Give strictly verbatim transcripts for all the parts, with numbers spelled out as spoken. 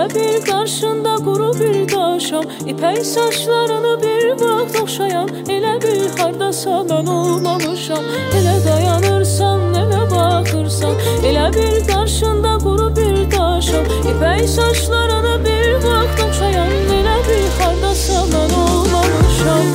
Elə bir qarşında quru bir daşam, İpək saçlarını bir vaxt oxşayan, elə bir hardasa mən olmamışam. Elə dayanırsan, elə baxırsan, elə bir qarşında quru bir daşam, İpək saçlarını bir vaxt oxşayan, elə bir hardasa mən olmamışam.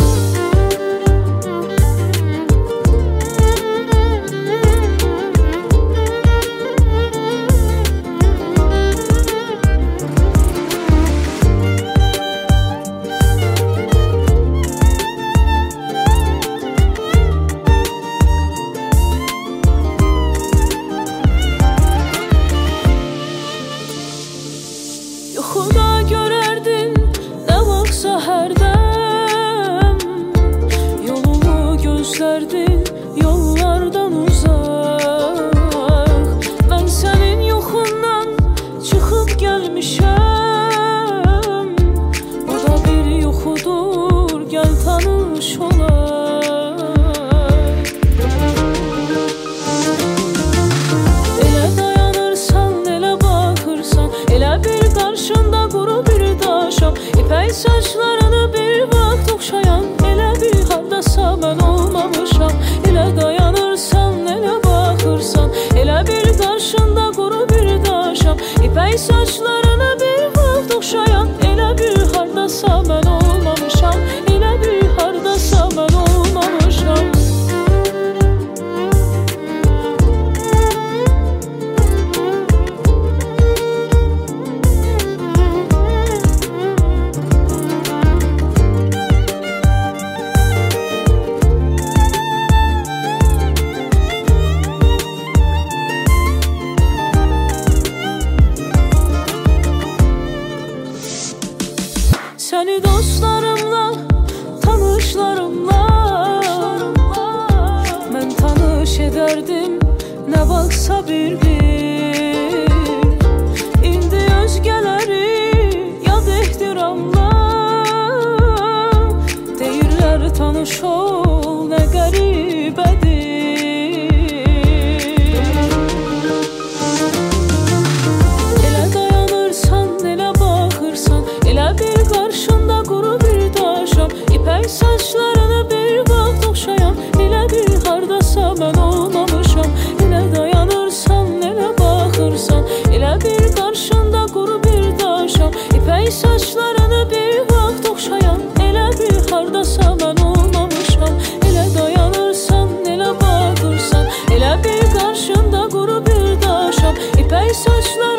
Yuxuda görərdin nə vaxt səhərdən, yolunu gözlərdin yollardan uzaq. Mən sənin yoxundan çıxıb gəlmişəm, o da bir yuxudur, gəl tanış olaq. Elə dayanırsan, elə baxırsan, elə bir qarşında quru bir daşam, İpək saçlarını bir vaxt oxşayan, elə bir hardasa mən olmamışam. Elə dayanırsan, elə baxırsan, elə bir qarşında quru bir daşam, İpək saçlarını bir vaxt oxşayan, elə bir hardasa mən olmamışam. Elə bir hardasa mən olmamışam. Səni dostlarımla, tanışlarımla mən tanış edərdim, nə vaxtsa bir-bir. İndi özgələri yad ehtiramla deyirlər tanış ol, nə qəribədir. Elə dayanırsan, elə baxırsan, elə bir qarşında quru bir daşam, İpək saçlarını bir vaxt oxşayan, elə bir hardasa mən olmamışam. Elə dayanırsan, elə baxırsan, elə bir qarşında quru bir daşam, İpək saçlarını bir vaxt oxşayan, elə bir hardasa mən olmamışam. Elə dayanırsan, elə baxırsan, elə bir qarşında quru bir daşam, İpək saçlarını